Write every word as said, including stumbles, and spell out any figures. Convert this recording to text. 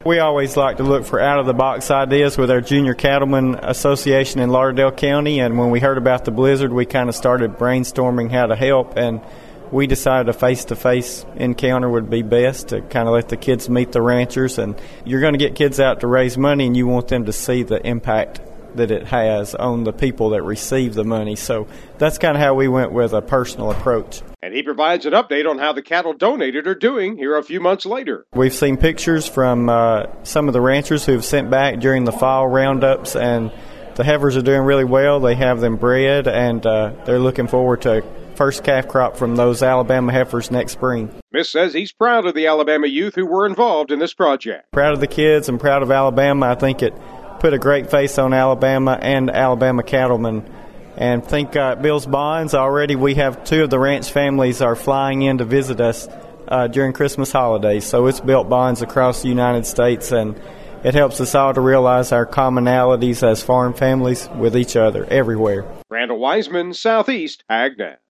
We always like to look for out-of-the-box ideas with our Junior Cattlemen Association in Lauderdale County, and when we heard about the blizzard, we kind of started brainstorming how to help, and we decided a face-to-face encounter would be best to kind of let the kids meet the ranchers. And you're going to get kids out to raise money, and you want them to see the impact that it has on the people that receive the money. So that's kind of how we went with a personal approach. And he provides an update on how the cattle donated are doing here a few months later. We've seen pictures from uh, some of the ranchers who have sent back during the fall roundups, and the heifers are doing really well. They have them bred, and uh, they're looking forward to first calf crop from those Alabama heifers next spring. Miss says he's proud of the Alabama youth who were involved in this project. Proud of the kids and proud of Alabama. I think it put a great face on Alabama and Alabama cattlemen. And I think uh, Bill's Bonds already, we have two of the ranch families are flying in to visit us uh, during Christmas holidays. So it's built bonds across the United States, and it helps us all to realize our commonalities as farm families with each other everywhere. Randall Wiseman, Southeast AgNet.